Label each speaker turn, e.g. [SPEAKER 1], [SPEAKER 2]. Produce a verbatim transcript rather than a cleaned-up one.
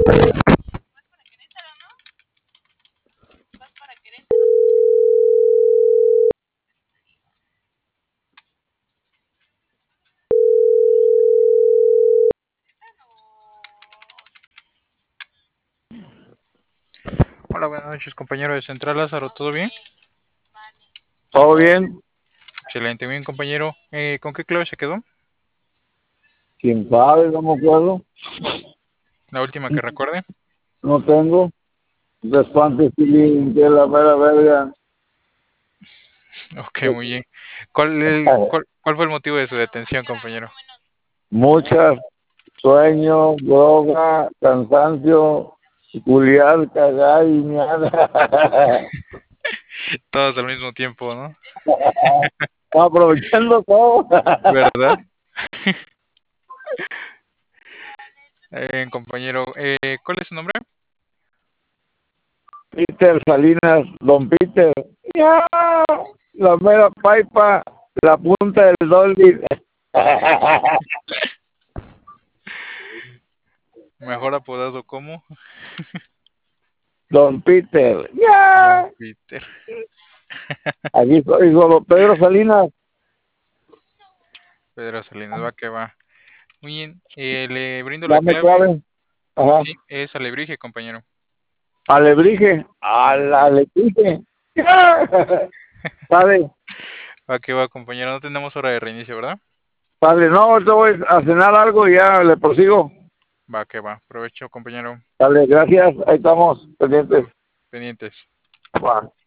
[SPEAKER 1] Hola, buenas noches, compañero de Central Lázaro, ¿todo bien?
[SPEAKER 2] ¿Todo bien?
[SPEAKER 1] Excelente, bien, compañero. Eh, ¿con qué clave se quedó?
[SPEAKER 2] ¿Quién sabe? No me acuerdo.
[SPEAKER 1] La última que recuerde.
[SPEAKER 2] No tengo. Despante feeling de la mera verga.
[SPEAKER 1] Ok, muy bien. ¿Cuál, el- cuál, cuál fue el motivo de su detención, compañero?
[SPEAKER 2] Muchas. Sueño, droga, cansancio, culiar, cagar y mierda.
[SPEAKER 1] Todos al mismo tiempo, ¿no?
[SPEAKER 2] Aprovechando todo.
[SPEAKER 1] ¿Verdad? Eh, compañero, eh, ¿cuál es su nombre?
[SPEAKER 2] Peter Salinas, Don Peter. Ya, la mera paipa, la punta del dolby.
[SPEAKER 1] Mejor apodado como
[SPEAKER 2] Don Peter.
[SPEAKER 1] Don
[SPEAKER 2] Ya.
[SPEAKER 1] Peter.
[SPEAKER 2] Aquí soy solo Pedro Salinas.
[SPEAKER 1] Pedro Salinas, va que va. Muy bien, eh, le brindo la
[SPEAKER 2] Dame
[SPEAKER 1] clave.
[SPEAKER 2] clave. Ajá.
[SPEAKER 1] Sí, es alebrije, compañero.
[SPEAKER 2] Alebrije. Al alebrije. Padre,
[SPEAKER 1] Va que va, compañero. No tenemos hora de reinicio, ¿verdad?
[SPEAKER 2] padre, no, ahorita voy a cenar algo y ya le prosigo.
[SPEAKER 1] Va que va. Provecho, compañero.
[SPEAKER 2] Dale, gracias. Ahí estamos pendientes.
[SPEAKER 1] Pendientes.
[SPEAKER 2] Va.